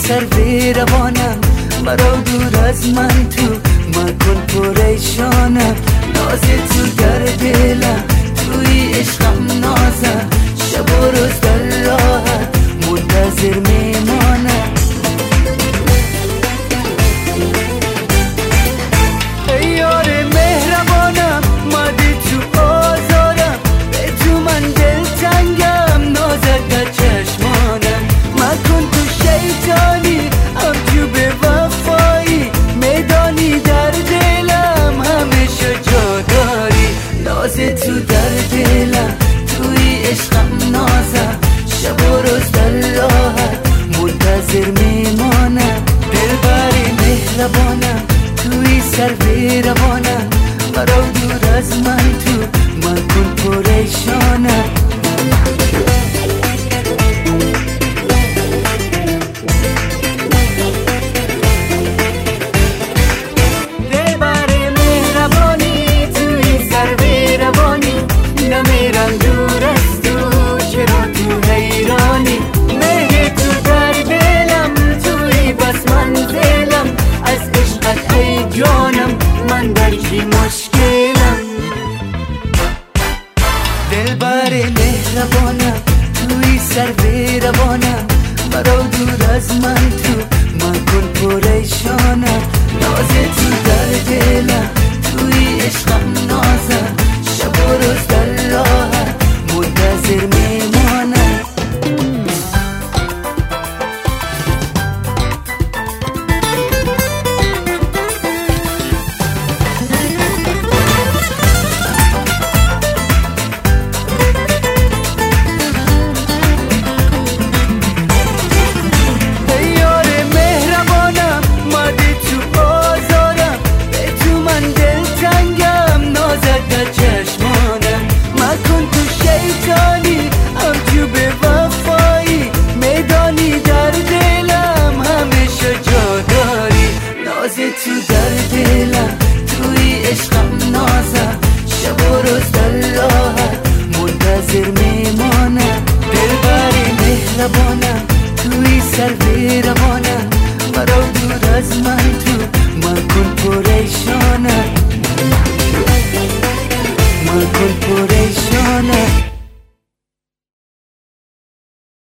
سر بیروانم، مرا دور از من تو مکن پریشانم. ناز تو در دلم، توی عشقم نازم، شب و روز در راحت منتظر میمانم. ای یار مهربانم، مادی تو آزارم، به تو من دلتنگم، نازت در چشمانم. مکن تو شیطانی، هم تو به وفایی، میدانی در دلم همیشه جا داری. ناز تو در دلم، توی عشقم نازم، شب و روز در راحت منتظر میمانم. دلبری مهربانم، توی سر بیروانم، مرا دور از من تو مکن پریشانم. نمیرم دور از تو، چرا تو حیرانی؟ مهر تو در دلم، توی بس منزلم، از عشقت ای جانم، من در چی مشکلم؟ دلبر مهربانم، توی سر بیروانم، مرا دور از من تو مکن پریشانم. ناز تو در دلم، توی عشقم